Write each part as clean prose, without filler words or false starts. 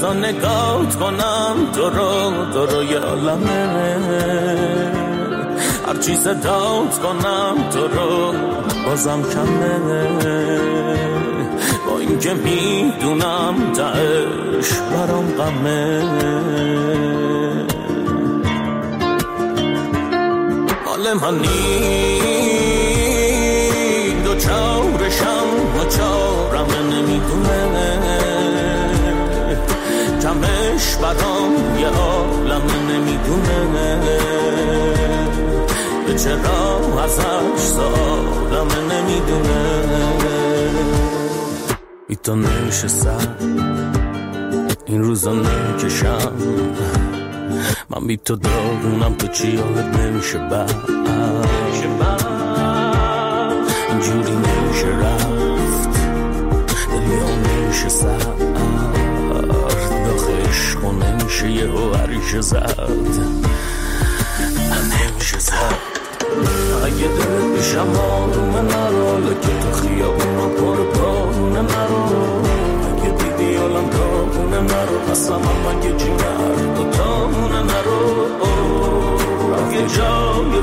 بذار نگات کنم تو رو یه عالمه، هرچی صدات کنم تو رو بازم کمه، با این که میدونم تهش برام غمه. حال من نی دو چارشم و چارم نمیدونه، کمش برام یه عالم نمیدونه، به چرا ازش سالم نمیدونه. بی تو نشستم این روزا نکشم، من بی تو داغونم، تو چی حالت نمیشه بعد، اینجوری نمیشه رفت، دلی ها نمیشه سرد، داخل عشق نمیشه یه هوریش زد، نمیشه زد. اگه دلت بشم آرومه نرو، لکه تو خیابون پر بارونه نرو، اگه دیدی حالم داغونه نرو، قسمم اگه جیگر دوتامونه نرو، رفت یه جای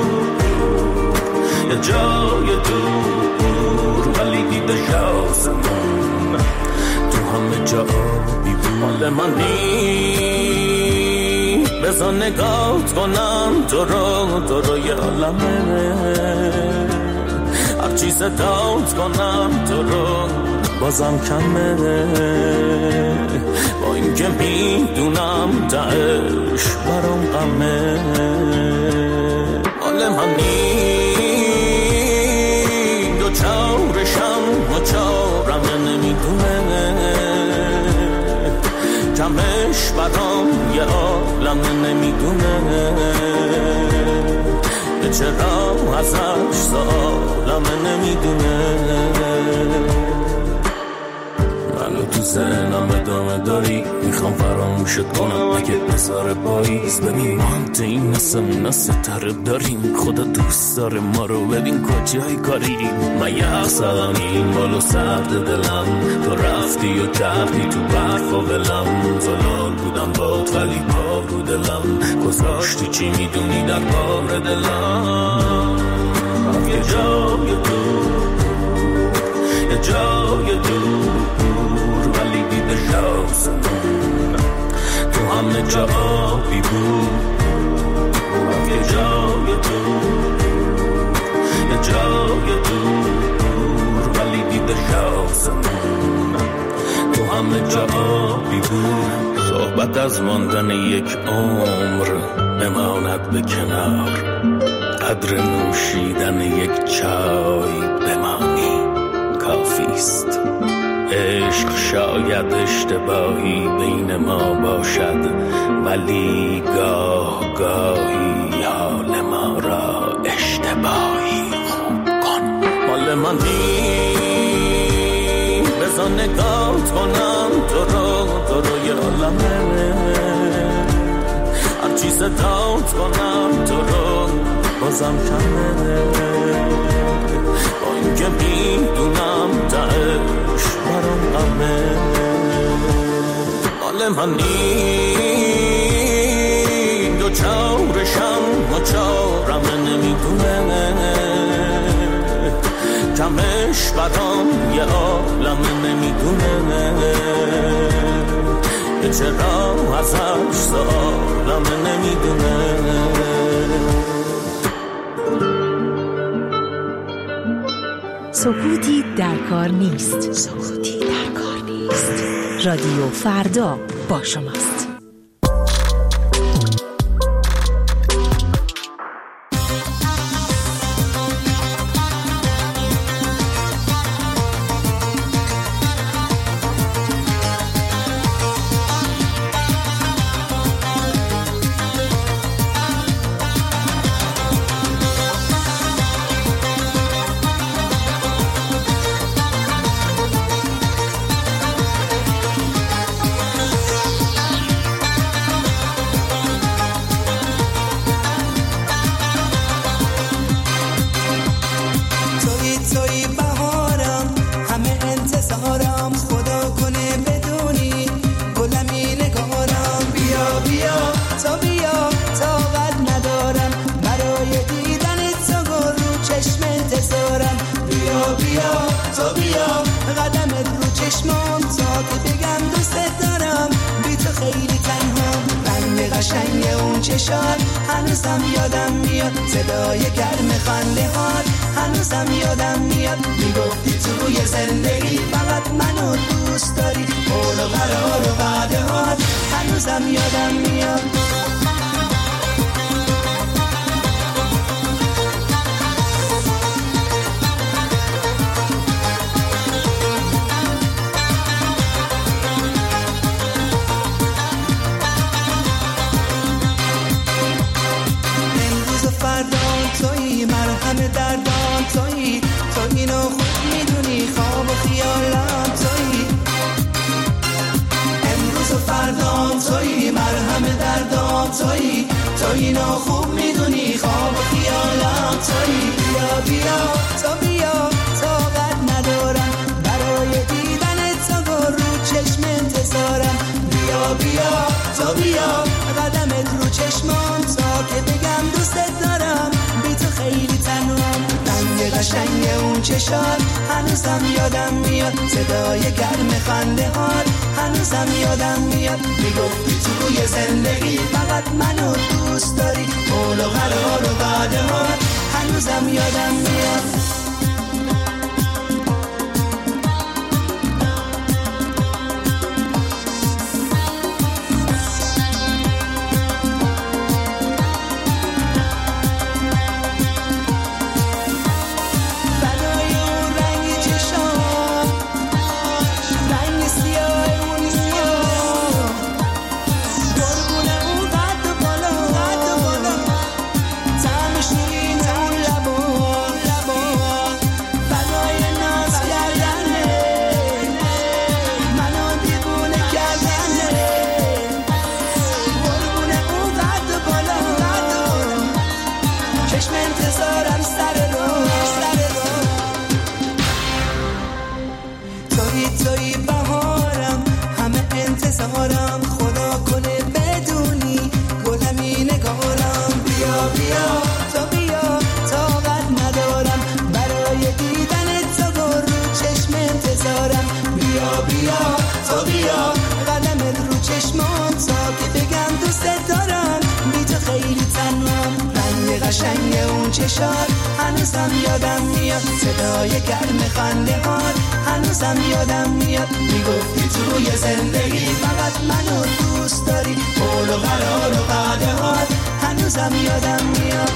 دور ولی دیده شاسمون تو همه جا بی مال من نی، بذار نگات کنم تو رو یه عالمه، هرچی صدات کنم تو رو بازم کمه، با این که میدونم تهش برام غمه. حال من نی دو چارشم و چارم نمیدونه، کمش برام یه عالم نمیدونه، به چرا ازش سالم نمیدونه. منو تو ذهنم ادامه داری، میخوام فراموشت کنم اگه بذاره پاییز، ببین مانت این نسمون ستاره داریم، خدا دوست داره ما رو، ببین کجای کاریم، من یه اخصدم این بالو سرد دلم، تو رفتی و کردی تو برف و بلم، زلال بودم باد ولی پا رو دلم، گذاشتی چی میدونی در بار دلم، یه جای دور ولی دیده شاسمون تو همه جا آبی بود، یه جای دور ولی دیده شاسمون تو همه جا آبی بود. صحبت از ماندن یک عمر بماند به کنار، قدر نوشیدن یک چای بمانی کافیست، عشق شاید اشتباهی بین ما باشد، ولی گاه گاهی حال ما را اشتباهی خوب کن. مال من نی بذار نگات کنم تو رو یه عالمه، هرچی صدات کنم تو رو بازم کمه، با این که میدونم تهش برام غمه. حال من نی دو چارشم و چارم نمیدونه، کمش برام یه عالم نمیدونه، به چرا ازش سالم نمیدونه. سکوتی در کار نیست. رادیو فردا با شماست. چشمام تا که بگم دوست دارم، بی تو خیلی تنها. رنگ قشنگ اون چشات هنوزم یادم میاد، صدای گرم خنده هات هنوزم یادم میاد. میگفتی توی زندگی فقط منو دوست داری، قول و قرار و وعده هات هنوزم یادم میاد. تویی مرهم دردان، تویی تو اینو خوب میدونی، خواب و خیالم تویی. امروز و فردام تویی مرهم دردان، تویی تو اینو خوب میدونی، خواب و خیالم تویی. بیا بیا تو بیا، طاقت ندارم برای دیدن تو، رو چشم انتظارم. بیا بیا تو بیا، قدمت رو چشمان تا که بگم دوست دارم، بی تو خیلی تنهام. رنگ قشنگ اون چشات هنوزم یادم میاد، صدای گرم خنده هات هنوزم یادم میاد. میگفتی توی زندگی فقط منو دوست داری، قول و قرار و وعده هات هنوزم یادم میاد. خدا کنه بدونی گلمی نگارم. بیا بیا تو بیا، طاقت ندارم برای دیدن تو، رو چشم انتظارم. بیا بیا تو بیا، قدمت رو چشمام تا که بگم دوست دارم، بی تو خیلی تنهام. رنگ قشنگ اون چشات هنوزم یادم میاد، صدای گرم خنده هات هنوزم یادم میاد. میگفتی توی زندگی فقط منو دوست داری، قول و قرار و وعده هات هنوزم یادم میاد.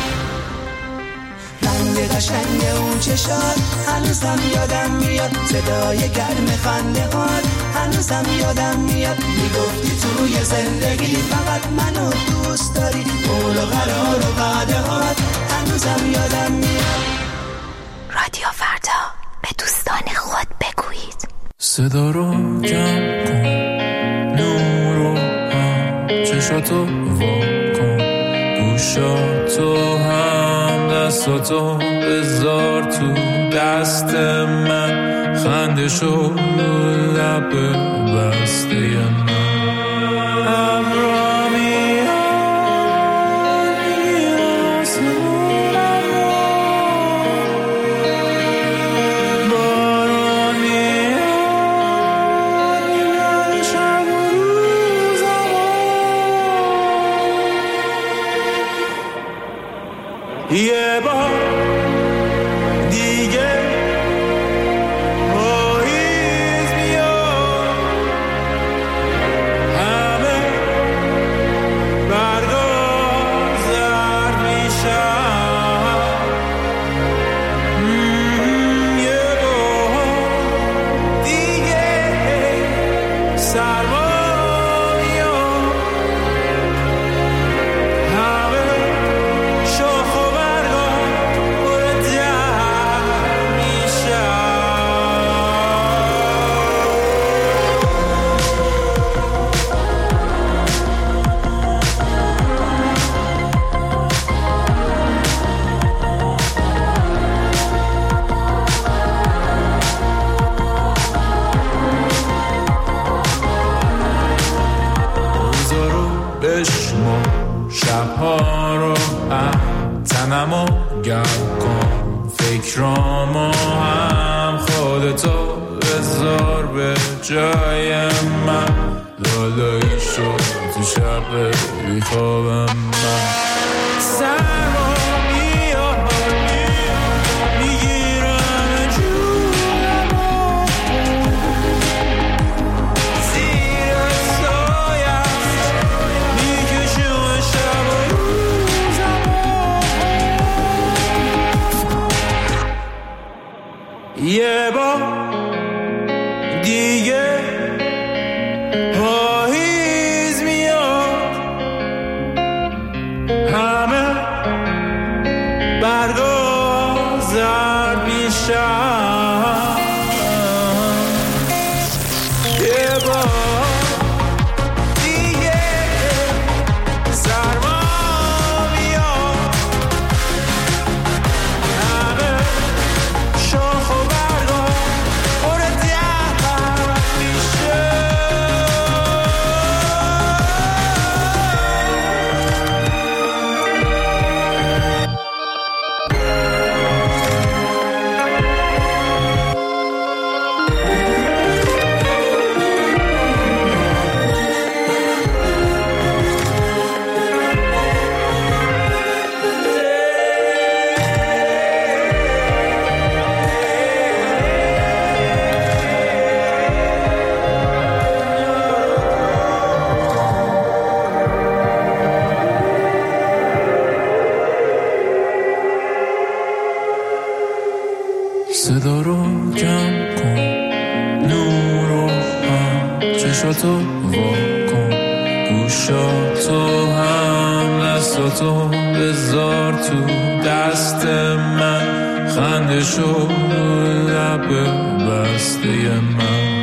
رنگ قشنگ اون چشات هنوزم یادم میاد، صدای گرم خنده هات هنوزم یادم میاد. میگفتی توی زندگی فقط منو دوست داری، قول و قرار و وعده هات هنوزم یادم میاد. رادیو فردا، به دوستان خود بگویید. صدا رو جمع کن، نور رو هم، چشاتو وا کن، گوشاتو هم، دستاتو بذار تو دست من، خندشو لب بسته من. یه بار دیگه پاییز میاد، همه برگا زرد میشن. یه بار دیگه سرما میاد، همه شاخ و برگا پر درد میشن. روزا رو بشمار، شبها رو تنمو گرم کن، فکرامو هم خودتو بذار جای من لالایی شد تو شب بیخوابم من سرما میاد میگیرم جونمو زیر سایم میکشم شب و روزمو یه بار دیگه پاییز میاد همه برگا زرد میشن یه بار دیگه سرما میاد همه شاخ و برگا صدا رو جمع کن نور رو هم چشاتو واکن گوشاتو هم دستاتو بذار تو دست من خنده شو لب بسته من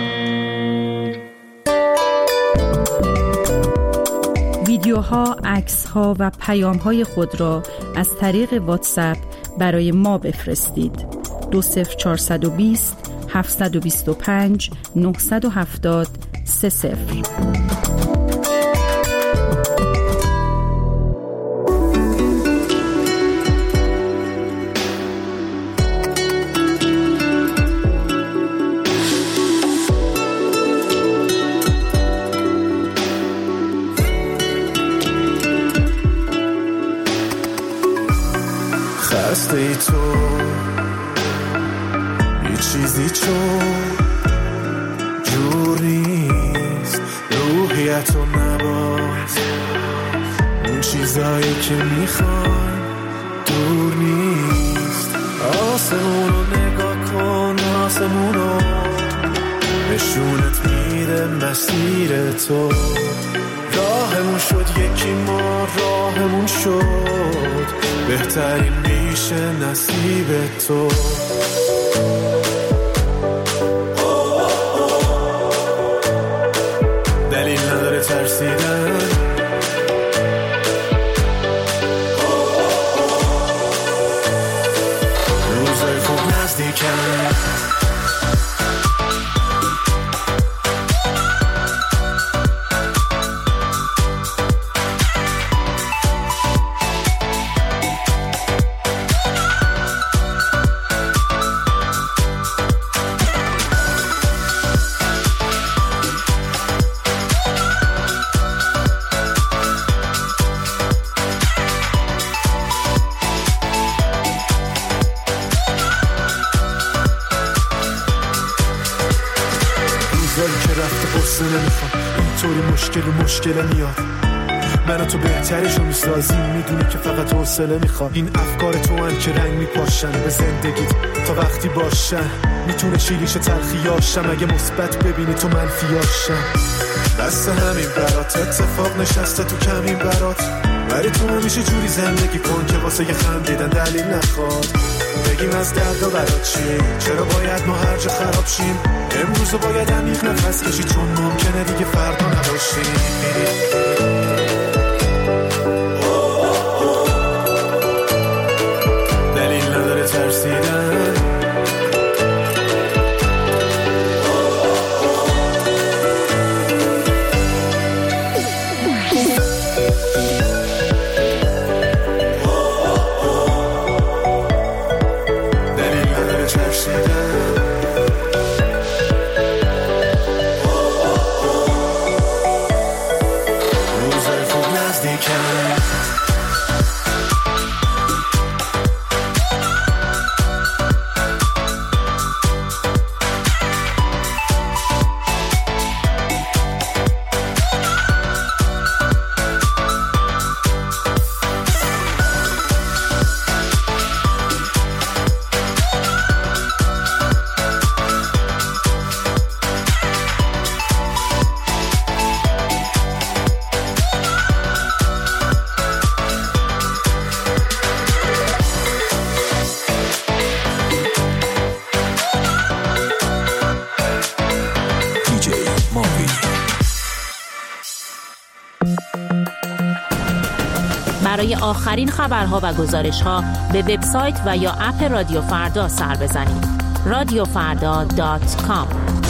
ویدیوها، عکس‌ها و پیام‌های خود را از طریق واتساپ برای ما بفرستید. 20420 725 970 30. خسته ای تو یه چیزی چون جور نیست روحیتو نباز اون چیزایی که میخوای دور نیست آسمونو نگاه کن آسمونو نشونت میده مسیر تو راهمون شد یکی ما راهمون شد بهترین میشه نصیب تو دلیل نداره ترسیدن روزای خوب نزدیکن مشکل میاد من و تو بهترشو میسازیم میدونی که فقط حوصله میخواد این افکار تو هم که رنگ میپاشن به زندگیت تا وقتی باشن میتونه شیریش تلخیاشم اگه مثبت ببینی تو منفیاشم دست همین برات اتفاق نشسته تو کمین برات ولی تو همیشه جوری زندگی کن که واسه یه خندیدن دلیل نخواد بگیم از دردا برات چی چرا باید ما هر جا خراب شیم امروزو باید عمیق نفس کشی چون ممکنه دیگه فردا نباشیم دلیل نداره ترسیدن دلیل نداره ترسیدن نزدیکم. برای آخرین خبرها و گزارش‌ها به وبسایت و یا اپ رادیو فردا سر بزنید. radiofarda.com.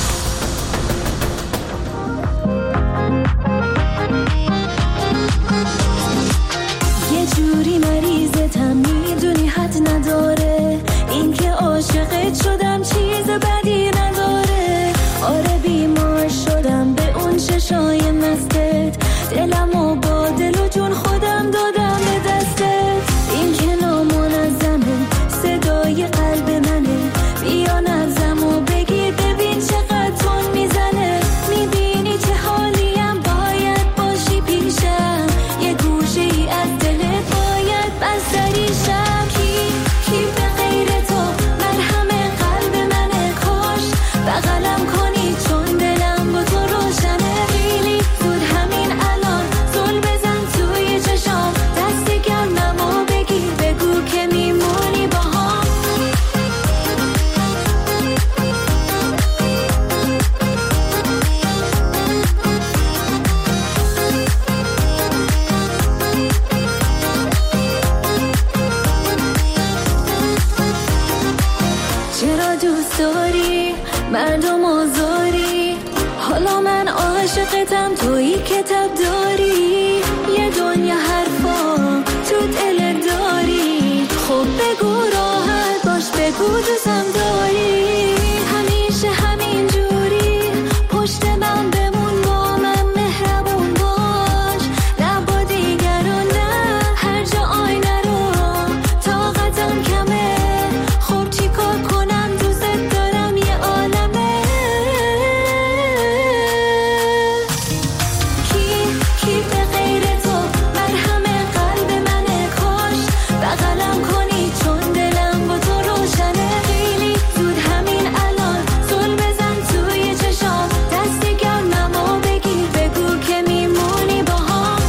یه جوری مریضتم میدونی حد نداره، این که عاشقت شدم چیز بدی نداره. آره بیمار شدم به اون چشای مستت، دلمو با دل و جون خودم دادم به دستت. این که نامنظمه صدای قلب منه، بیا نبضمو بگیر ببین چقدر تون میزنه. میبینی چه حالیم، باید باشی پیشم، یه گوشه ای از دلت باید بستریشم. کی به غیر تو مرهم قلب منه، کاش بغلم کنی چون دلم با تو روشنه. خیلی زود همین الان زل بزن توی چشام، دست گرممو بگیر بگو که میمونی باهام. چرا دوست داری مردم آزاری، حالا من عاشقتم تویی کتاب داری. یه دنیا حرفا تو دل داری، خب بگو راحت باش بگو دوستم داری. همیشه همین جوری پشت من بمون، با من مهربون باش، لبا دیگر رو نه، هر جا آینه رو طاقتم کمه. خب چی کار کنم دوست دارم یه عالمه. کی به غیر تو مرهم قلب منه، کاش بغلم کنی چون دلم با تو روشنه. خیلی زود همین الان زل بزن توی چشام، دست گرممو بگیر بگو که میمونی باهام.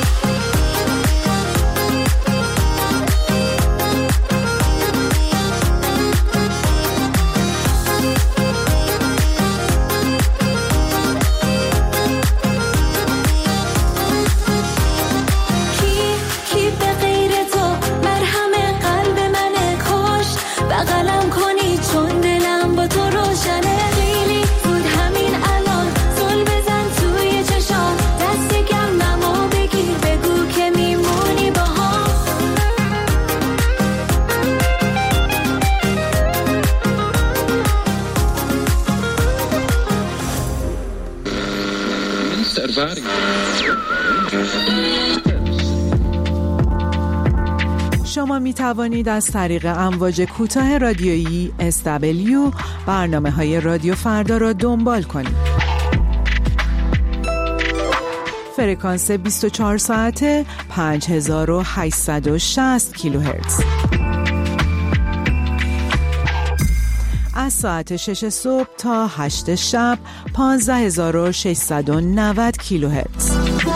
کی به غیر تو مرهم قلب منه، کاش بغلم کنی چون دلم با تو روشنه. خیلی زود همین الان زل بزن توی چشام، دست گرممو بگیر بگو که میمونی باهام. شما می توانید از طریق امواج کوتاه رادیویی SW برنامه‌های رادیو فردا را دنبال کنید. فرکانس 24 ساعته 5860 کیلوهرتز. از ساعت 6 صبح تا 8 شب 15690 کیلوهرتز.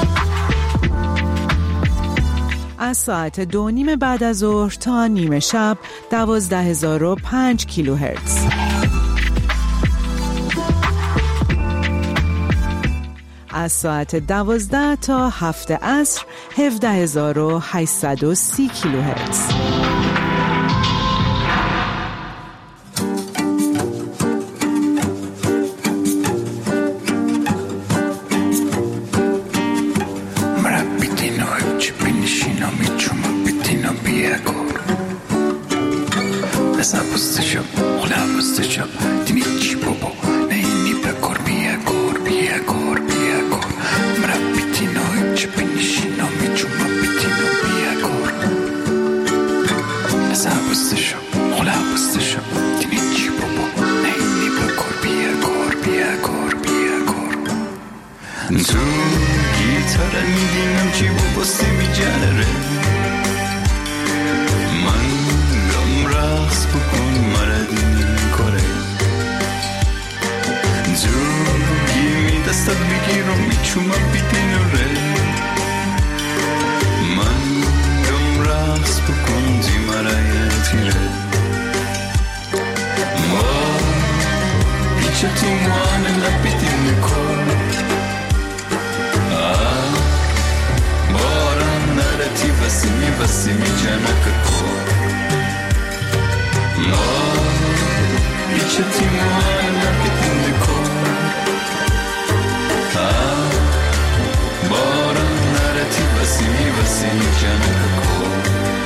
از ساعت 2:30 بعد از ظهر تا نیمه شب 12005 کیلوهرتز. از ساعت 12 تا 7 عصر 17830 کیلوهرتز. Mieć gitarra میدینم چی باستی میجنره من گم رقص بکن مردین کاره زوگی می دستت بگیرم میچومم بیدینره من گم رقص بکن زیمره تیره ما پیچه تو موانه لپیدین کن باران نرتی وسی می جنک کن ما پیچه تو موانه لپیدین کن باران نرتی وسی می جنک کن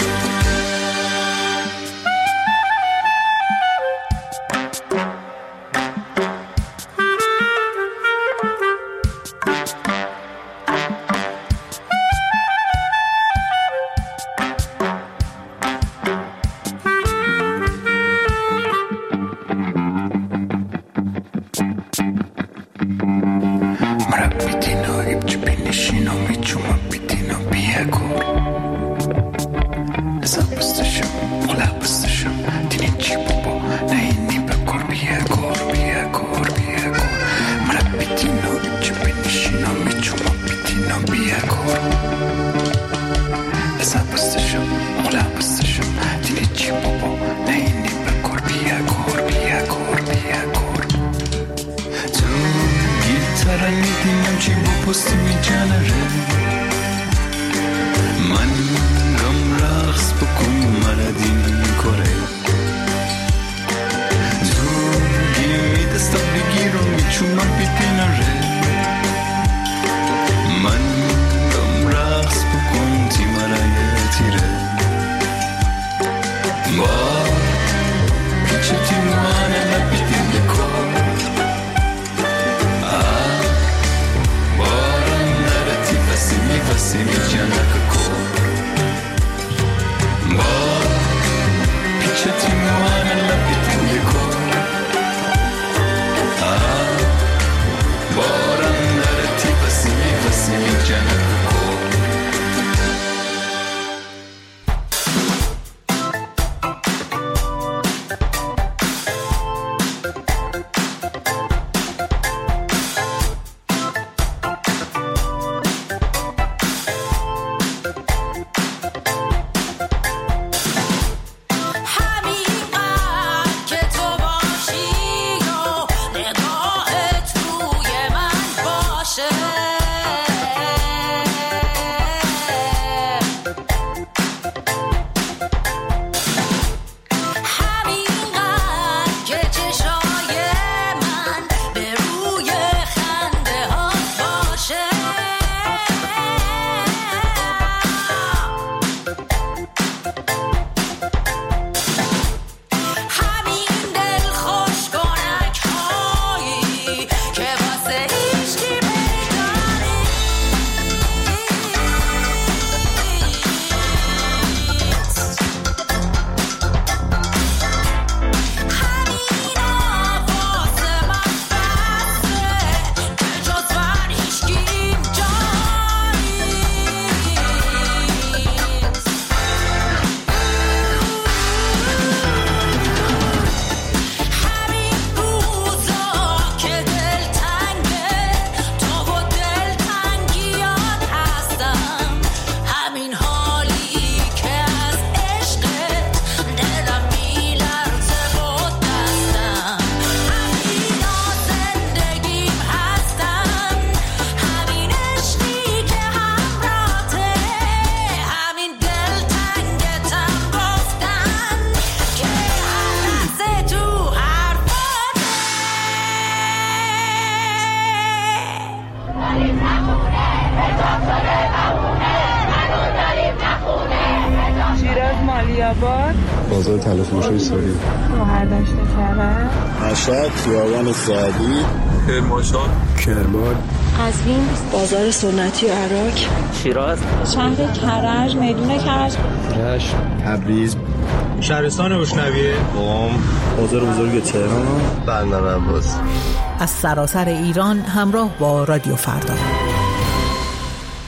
بازار تلفروشی سوری بهرداشت کرد مشهد خیابان سعدی کرمانشاه کرمان قزوین بازار سنتی عراق شیراز شهر کرج میدون کرج رشت تبریز شهرستان روشنویه قم بازار بزرگ تهران بندر عباس از سراسر ایران همراه با رادیو فردا.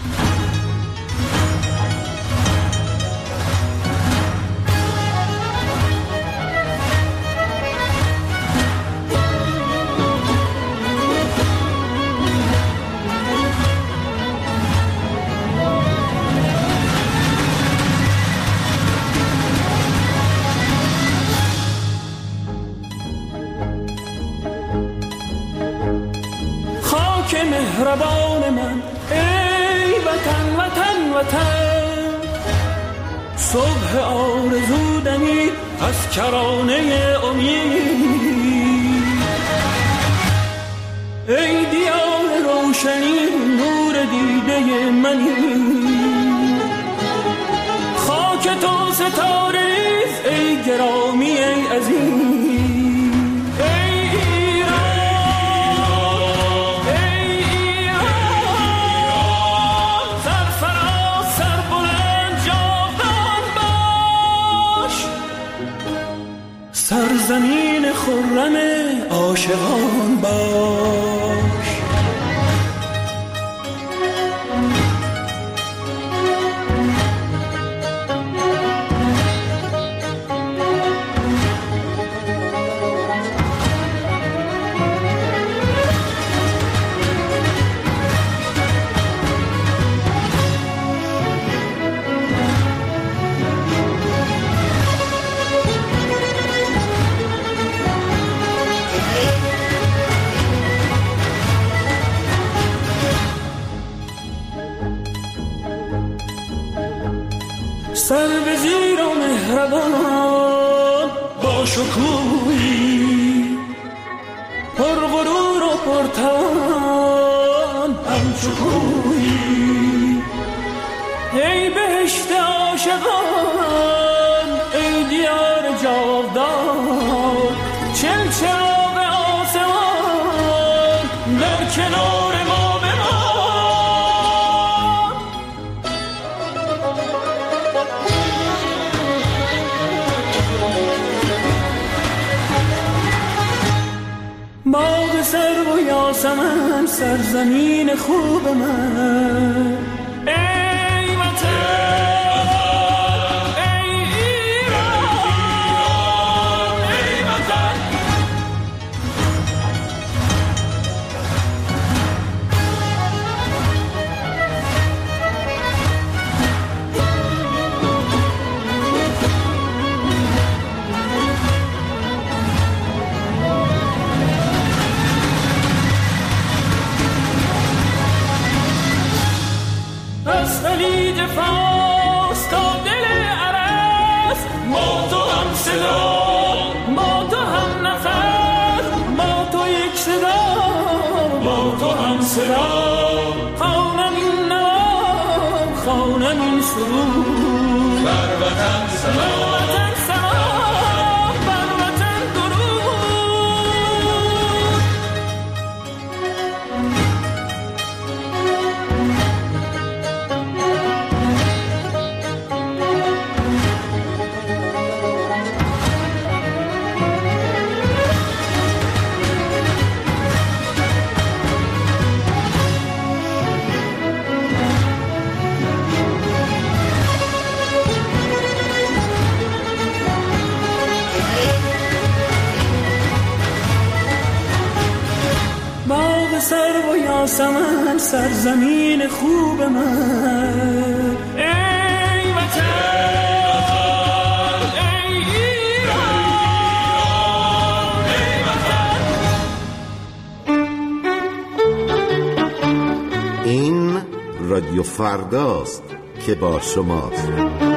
راه آرزو دمید از کرانه امید. ای دیار روشنی نور دیده منی، خاک تو ستاره ریز ای گرامی ای عزیز. سرزمین خرم عاشقان باش. سر به زیر و مهربان با شکوهی، پر غرور و پرتوان همچو کوهی. ای بهشت عاشقان ای دیار جاودان، چلچراغ آسمان در کنار ما باغ سرو و یاسمن سرزمین خوب من. ای وطن ای ایران ای وطن. از خلیج فارس تا دل عرس، ما تو هم صدا ما تو هم نفس، ما تو یک صدا ما تو هم صدا. خوانم این نام خوانم این سرود، بر وطن سلام بر وطن درود. سرو و یاسمن سرزمین خوب من. ای وطن ای ایران ای وطن. این رادیو فرداست که با شماست.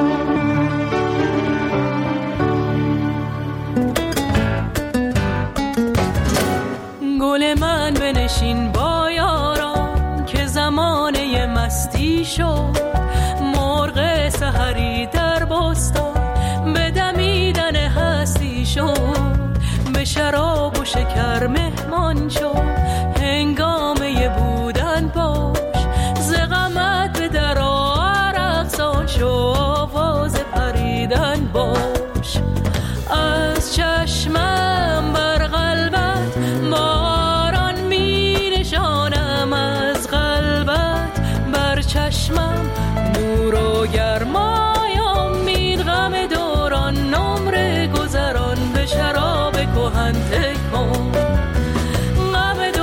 گل من بنشین با یاران که زمانه مستی شد، مرغ سحری در بستان به دمیدن هستی شد، به شراب و شکر مهمان شد هنگامه بودن باش، ز غمت به در عرق سان شو آواز پریدن باش. از چشمم بر قلبت باران می نشانم، از قلبت بر چشمم نور و گرمای امید، غم دوران نمره گذران به شراب کهن تکان، غم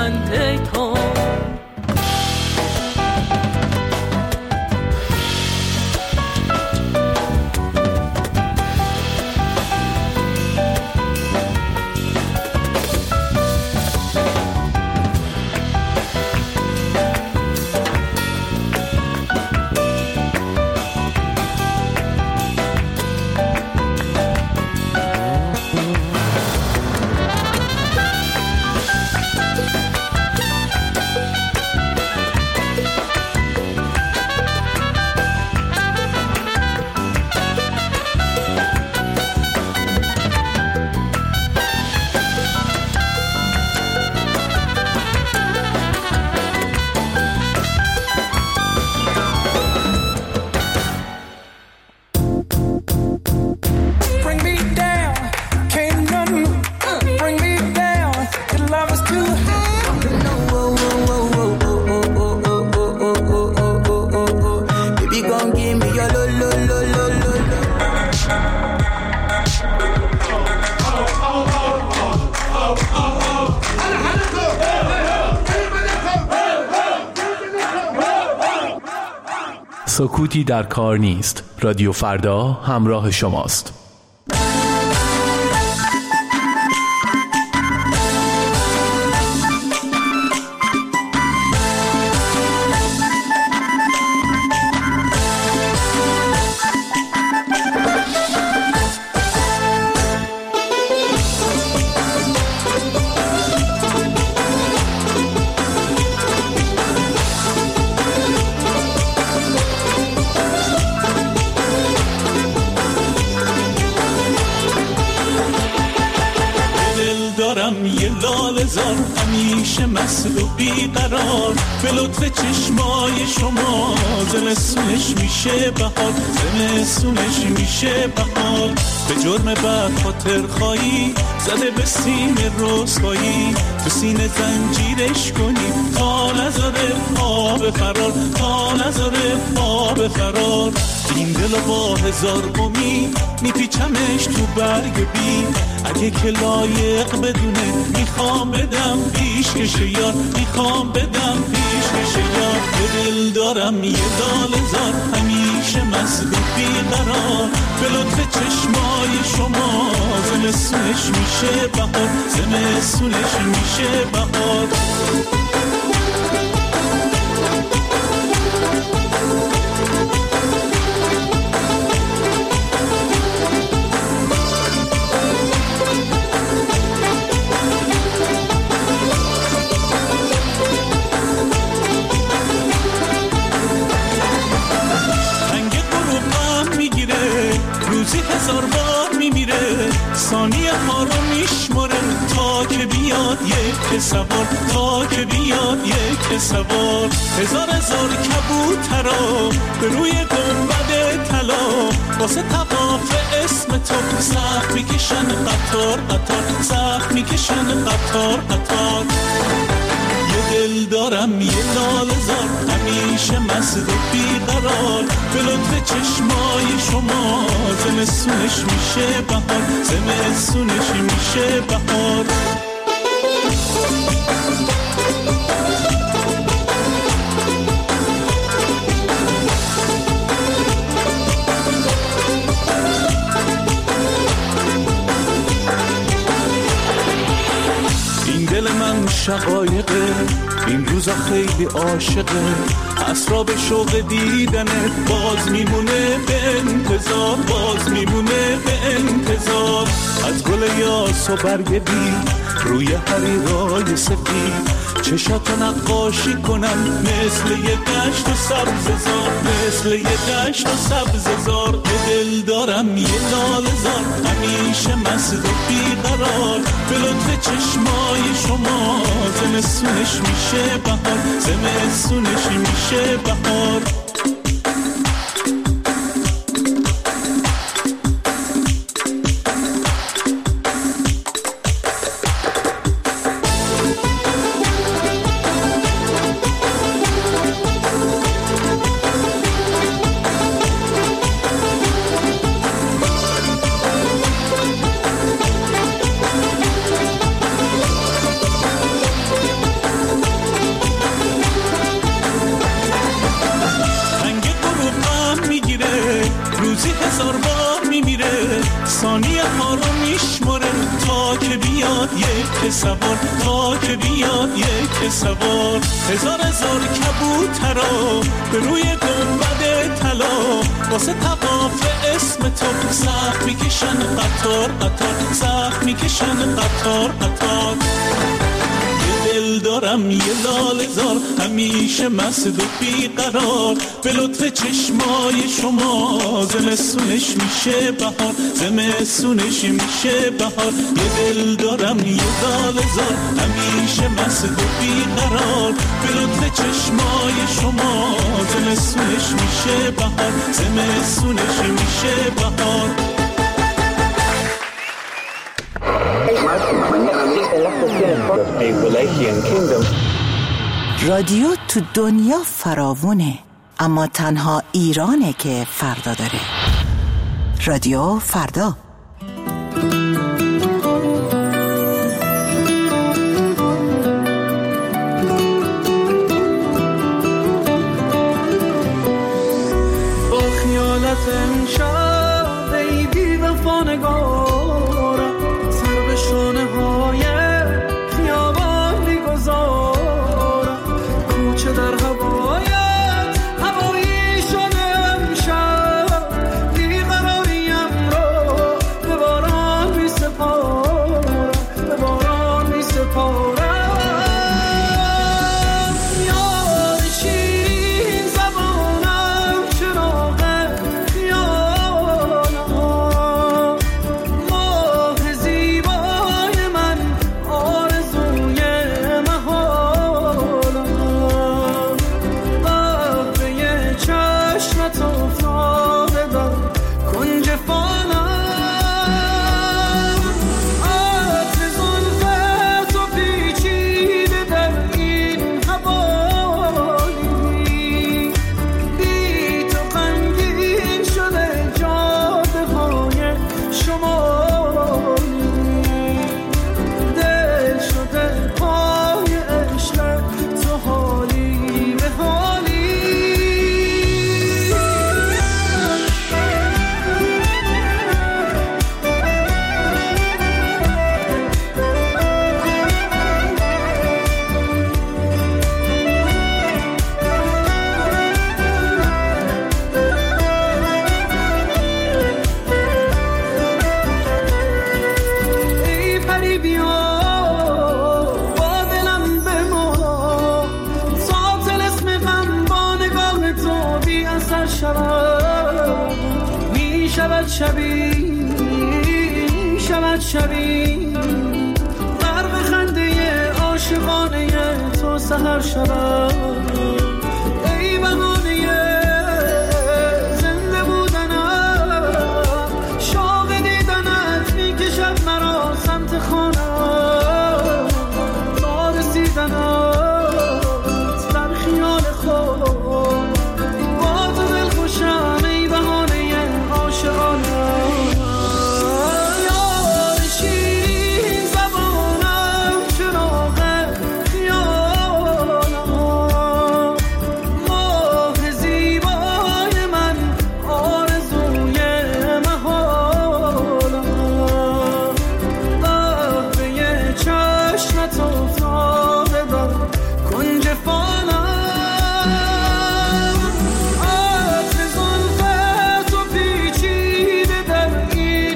بلند کن. سکوتی در کار نیست. رادیو فردا همراه شماست. یه لاله زار همیشه مسل و بیقرار، به لطف چشمای شما زمستونش میشه بهار، زمستونش میشه بهار. به جرم بد خاطر خواهی زده به سینه رسوایی، تو سینه زنجیرش کنی تا نذاره پا به فرار، تا نذاره پا به فرار. این دل با هزار امید میپیچمش تو برگ بی، اگه که لایق بدونه میخوام بدم پیشکش یار، میخوام بدم پیشکش یار. به دل دارم یه لاله زار همیشه مست و بیقرار، به لطف چشمای شما زمستونش میشه بهار، زمستونش میشه بهار. روزی هزار بار میمیره، ثانیه ها رو میشماره تا که بیاد یک سوار، تا که بیاد یک سوار. هزار هزار کبوترا به روی گنبد طلا، واسه طواف اسم تو سخت میکشن قطار قطار، سخت میکشن قطار قطار. یه دل دارم یه لاله زار همیشه مست و بیقرار، به لطف چشمای شما زمستونش میشه بهار، زمستونش میشه بهار. این دل من شقایقه، این روزا خیلی عاشقه، اسراب شوق دیدنه، باز میمونه به انتظار، باز میمونه به انتظار. از گل یاس و برگ بی روی حریرای سفید، چشاتو نقاشی کنم مثل یه دشت و سبززار، مثل یه دشت و سبززار. به دل دارم یه لاله زار همیشه مست و بیقرار، به لطف چشمای شما زمستونش میشه بهار، زمستونش میشه بهار. یک سوار، تا که بیاد یک سوار. هزار هزار کبوترا به روی گنبد طلا، واسه طواف اسم تو سخت میکشن قطار قطار، سخت میکشن قطار قطار. دل دارم یه لاله زار، همیشه مست و بیقرار، به لطف چشمای شما زمستونش میشه بهار، زمستونش میشه بهار. یه دل دارم یه لاله زار، همیشه مست و بیقرار، به لطف چشمای شما زمستونش میشه بهار، زمستونش میشه بهار. رادیو تو دنیا فراوونه، اما تنها ایرانه که فردا داره. رادیو فردا. با خیالت امشب ای بی وفا نگارم، سر به شانه های خیابان میگذارم، کوچه در هوایت هوایی شده امشب، بیقراریم رو به باران میسپارم، به باران میسپارم. یار شیرین زبانم چراغ خیالم، ماه زیبای من آرزوی محالم، قهوه چشمت افتاده در کنج فانم، عطر زلفت و پیچیده در این حوالی، بی تو غمگین شده جاده های شمالی، دل شده پای عشق تو حالی به حالی. ای پری بیا با دلم بمان، تا طلسم غم با نگاه تو بی اثر شود، می شود شبی غرق خنده عاشقانه تو سحر شود. ای بهانه زنده بودنم، شوق دیدنت میکشد مرا سمت خانم، تا رسیدنت در خیال خود، با تو دل خوشم ای بهانه عاشقانه. یار شیرین زبانم چراغ خیالم، ماه زیبای من آرزوی محالم، قهوه چشمت افتاده در کنج فانم، عطر زلفت و پیچیده در این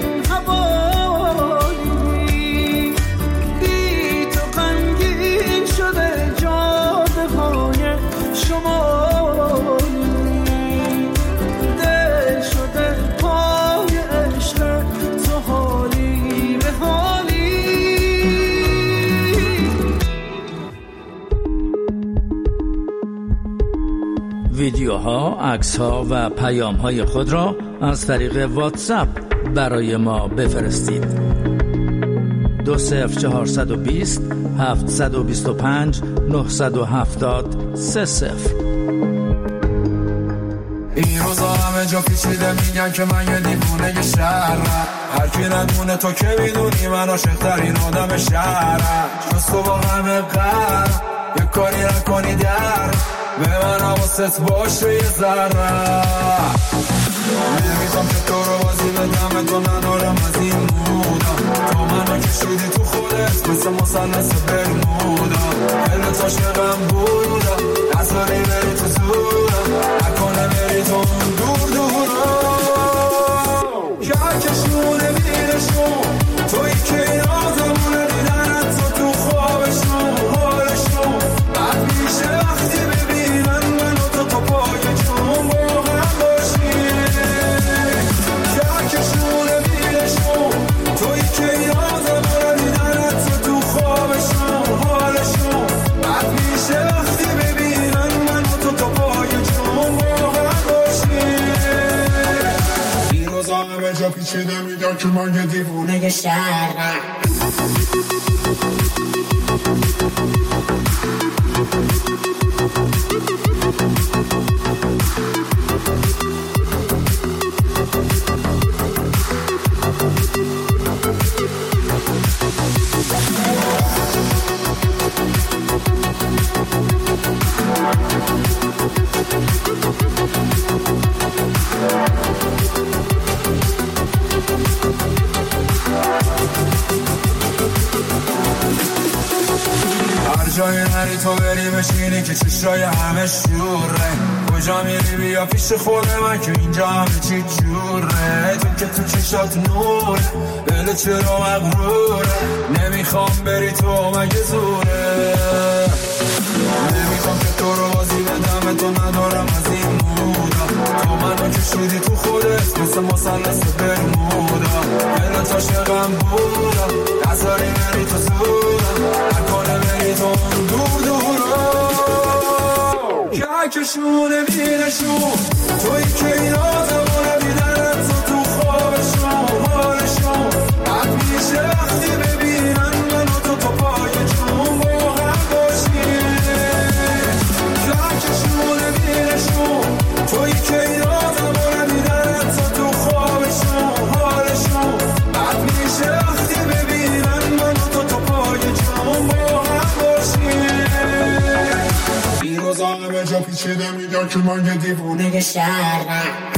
حوالی، بی تو غمگین شده جاده های شمالی، دل شده پای عشق تو حالی به حالی. ویدیوها، عکس‌ها و پیام‌های خود را از طریق واتساپ برای ما بفرستید. 20420 725 970 30. این روزا همه جا پیچیده میگن که من یه دیوونه شهرم، هر کی ندونه تو که میدونی من عاشق‌ترین آدم شهرم، جز تو با همه قرم یه کاری نکنی در به من حواست باشه یه ذره. نمیخوام که تو رو بازی بدم تو ندارم از این مودا تو منو کشیدی تو خودت مثل مثلث برمودا دل تا شقم بودا نذاری بری تو زورم نکنه بری تو اون دور دورا کهکشونه بیرشون تویی که این آزمونه دیدنت تو خوابشون حالشون بد میشه وقتی ببینن منو تو پای جون با هم باشیم کهکشونه بیرشون تویی که این آزمونه دیدنت تو خوابشون حالشون بد میشه وقتی ببینن منو تو پای جون با هم باشیم این روزا همه جا پیچیده میگن که من یه دیوونه شهرم جای نری تو بری بشینی که چشای همه شوره کجا میری بیا پیش خود من که اینجا همه چی جوره تو که تو چشات نوره دل چرا مغروره نمیخوام بری تو مگه زوره نمیخوام که تو رو بازی بدم تو ندارم از این مودا تو منو کشیدی تو خودت مثل مثلث برمودا دل تا شقم بودا نذاری بری تو زورم نکنه بری تو اون دور دورا کهکشونه بیرشون تویی که این آزمونه دیدنت تو خوابشون حالشون بد میشه وقتی ببینن منو تو پای جون با هم باشیم کهکشونه بیرشون تویی که این آزمونه دیدنت تو خوابشون حالشون بد میشه وقتی ببینن منو تو پای جون با هم باشیم این روزا همه جا پیچیده میگن که من یه دیوونه شهرم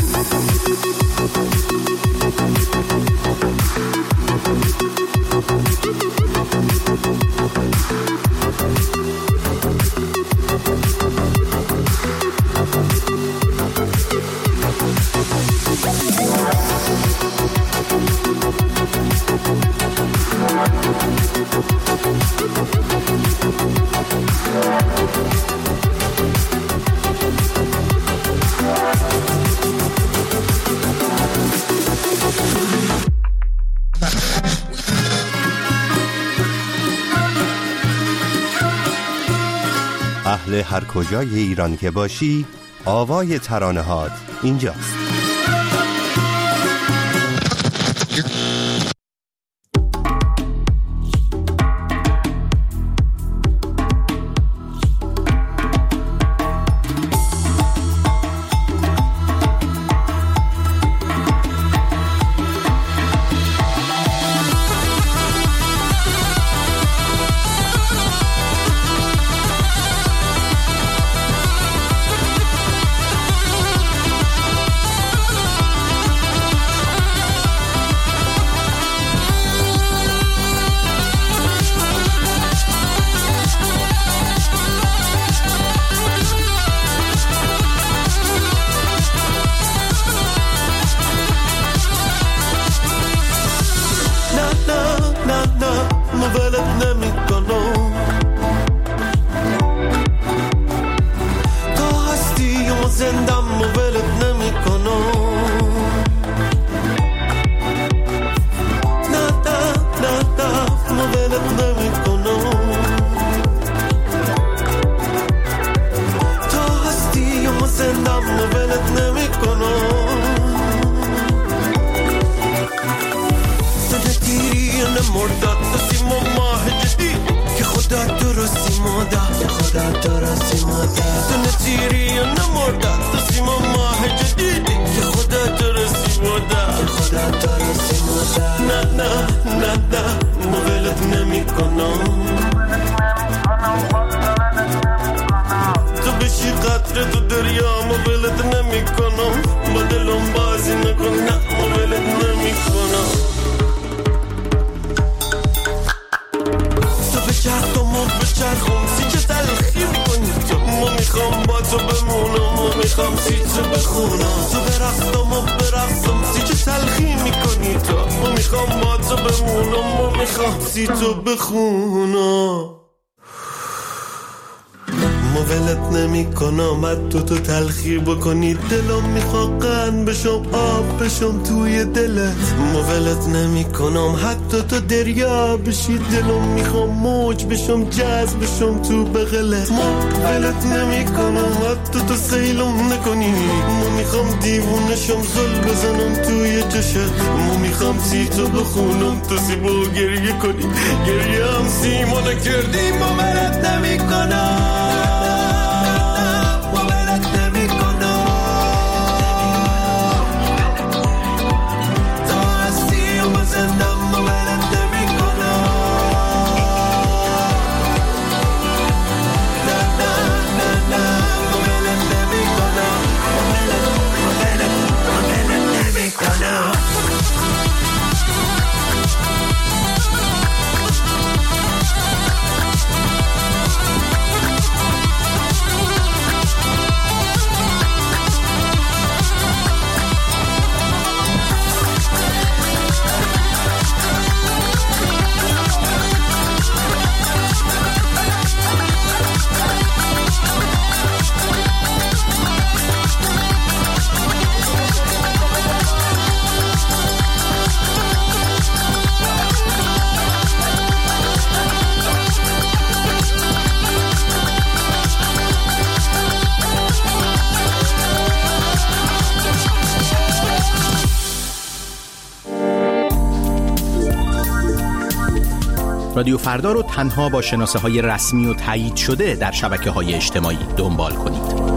اهل هر کجای ایران که باشی آوای ترانه‌هات اینجاست. تو بشی قطره تو دریا ولت نمی کنم با دلم باز میخوام سیتو بخونم تو برقصم و برقصم سی چه تلخی میکنی تو ما میخوام با تو بمونم ما میخوام سیتو بخونم ما ولت نمی کنم حد تو تلخی بکنی دلم میخواد قند بشم آب بشم توی دلت ما ولت نمی کنم حتی تو دریا بشی دلم میخوام موج بشم جذب بشم تو بغلت ما ولت نمی کنم حتی تو سیلم نکنی ما میخوام دیوونشم زل بزنم توی چشت ما میخوام سیتو بخونم تو سیبو گریه کنی گریه هم سیما نکردی ما ولت نمی کنم رادیو فردا رو تنها با شناسه‌های رسمی و تایید شده در شبکه‌های اجتماعی دنبال کنید.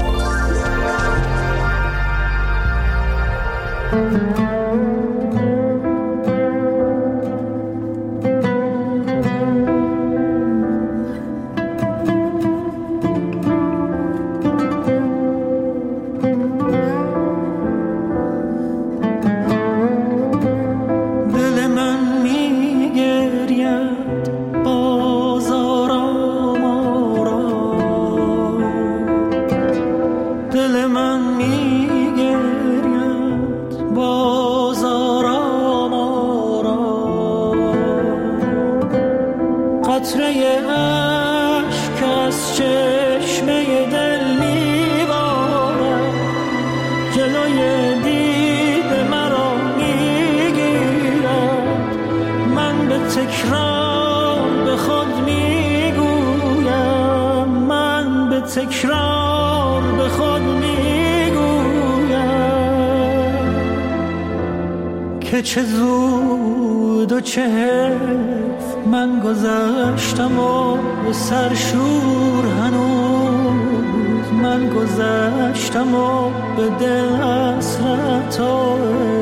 چه زود و چه حیف من گذشتم و به سرشور هنوز من گذشتم و به دل حسرت و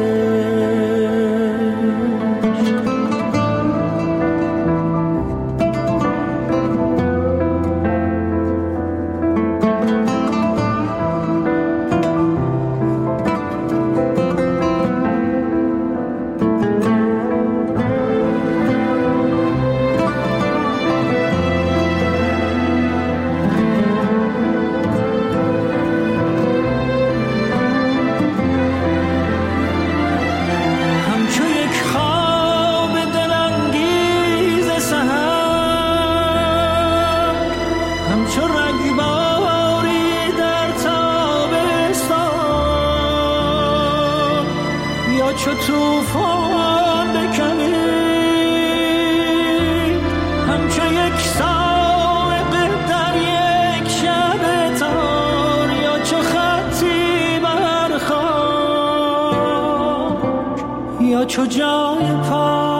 چو توفان بکمی همچو یک سائق در یک شب تار یا چو خطی بر خاک یا چو جای پا